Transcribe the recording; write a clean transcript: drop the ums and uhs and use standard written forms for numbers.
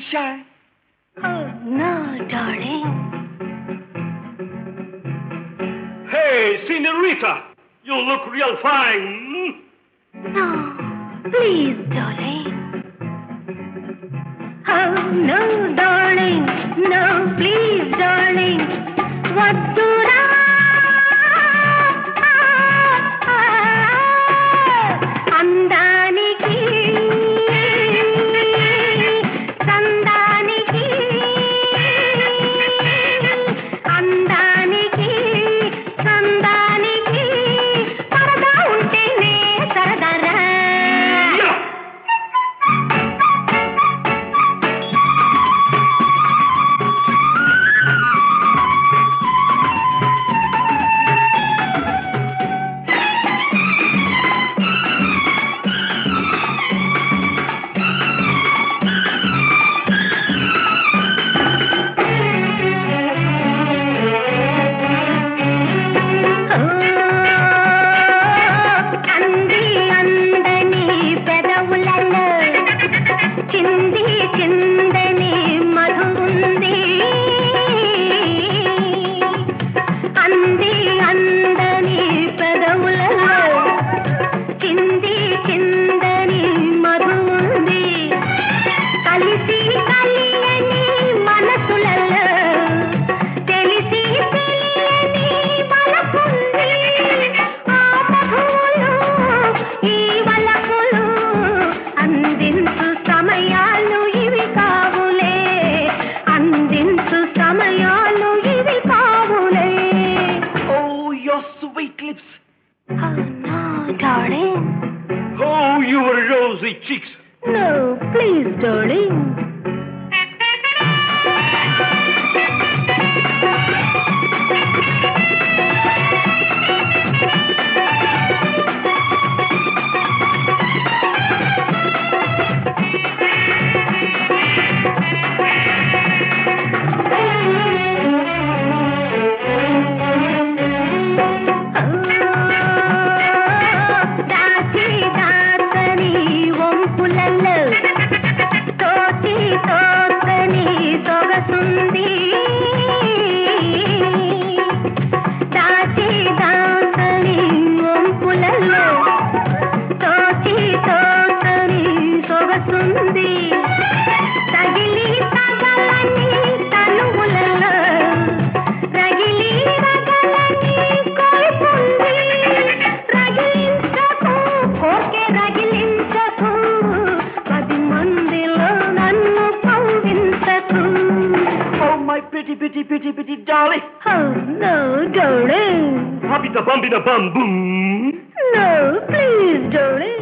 shy? Oh, no, darling. Hey, Senorita, you look real fine. No, please, darling. Oh, no, darling. No, please, darling. వద్దురా అందానికి సందానికి అందానికి సందానికి సరదా ఉంటేనే సరదారా Oh, no, darling. Oh, your rosy cheeks. No, please, darling. Pretty, darling. Oh, no, darling. Happy the bum, boom. No, please, darling.